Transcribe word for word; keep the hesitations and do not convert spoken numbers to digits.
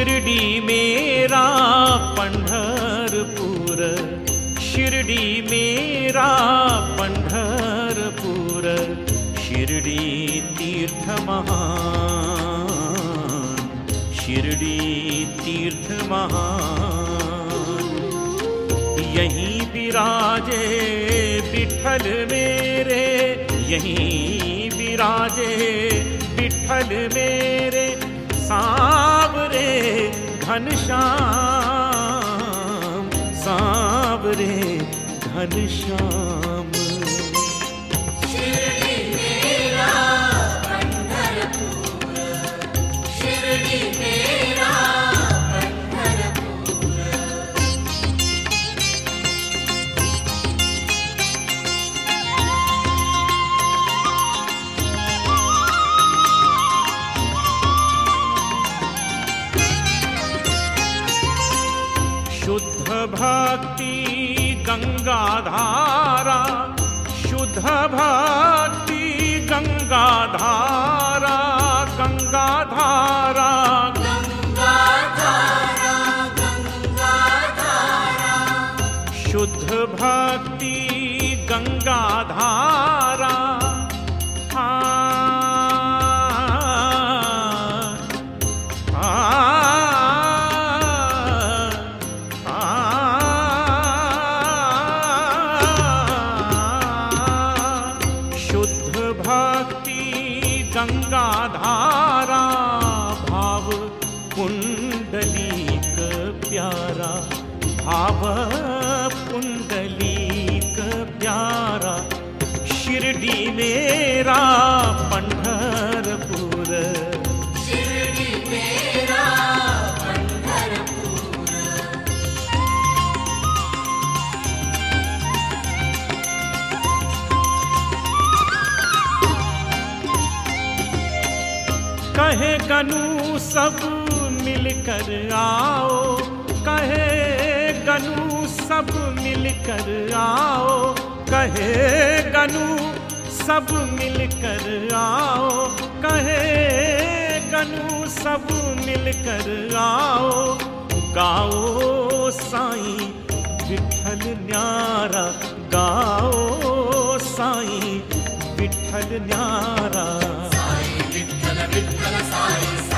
शिर्डी मेरा पंढरपूर, शिर्डी मेरा पंढरपूर, शिर्डी तीर्थ महान, शिर्डी तीर्थ महान। यहीं विराजे विठ्ठल मेरे, यहीं विराजे विठ्ठल मेरे, सांवरे घनश्याम, सांवरे घनश्याम। शिर्डी मेरा पंढरपूर, शिर्डी मेरा पंढरपूर। शुद्ध भक्ति गंगाधारा, शुद्ध भक्ति गंगाधारा, गंगाधारा, गंगाधारा, गंगाधारा। शुद्ध भक्ति गंगाधारा। गंगाधारा भाव पुंडलीक प्यारा, भाव पुंडलीक प्यारा, शिर्डी मेरा पंढरपूर, शिर्डी मेरा पंढरपूर। कहे गनु सब मिलकर आओ, कहे गनु सब मिलकर आओ, कहे गनु सब मिलकर आओ, कहे गनु सब मिलकर आओ, गाओ साईं विठ्ठल न्यारा, गाओ साईं विठ्ठल न्यारा। विठ्ठल विठ्ठल साई।